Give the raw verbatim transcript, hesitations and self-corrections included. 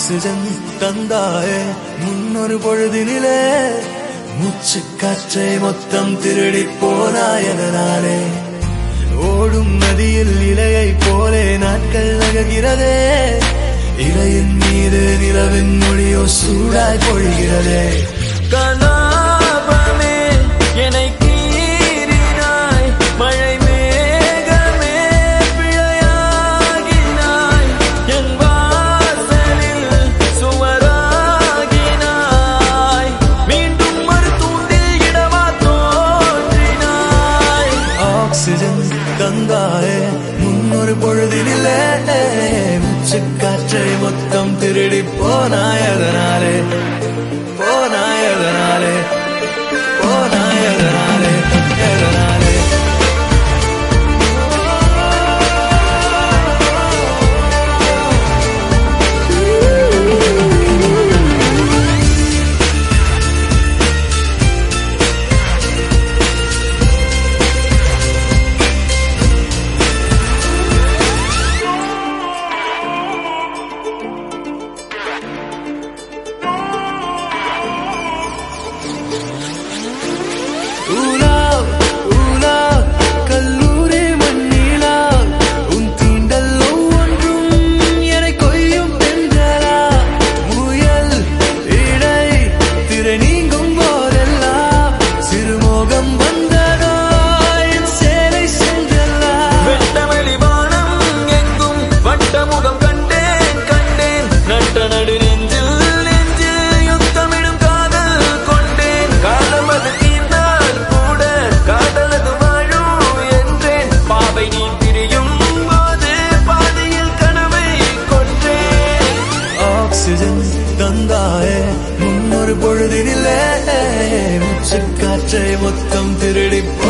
oxygen தந்தாயே முன்னொரு பொழுதினிலே மூச்சு காற்றை மொத்தம் திருடி போனாயதனாலே ஓடும் நதியில் இலையை போலே நாட்கள் நகர்கிறதே இலையின் மீது நிலவின் மொழியோ சூடாய் பொழிகிறதே கலாபமே என்னை கீறினாய் மழை மேகமே பிழையாகினாய் என் வாசலில் சுவராகினாய் மீண்டும் ஒரு தூண்டில் இடமா தோன்றினாய் ஆக்சிஜன் தந்தாயே முன்னொரு பொழுதினிலே மூச்சு காற்றை மொத்தம் திருடி போனாயதனாலே போனாயதனாலே போனாயதனாலே எதனாலே தந்தாயே முன்னொரு பொழுதினிலே மூச்சு காற்றை மொத்தம் திருடி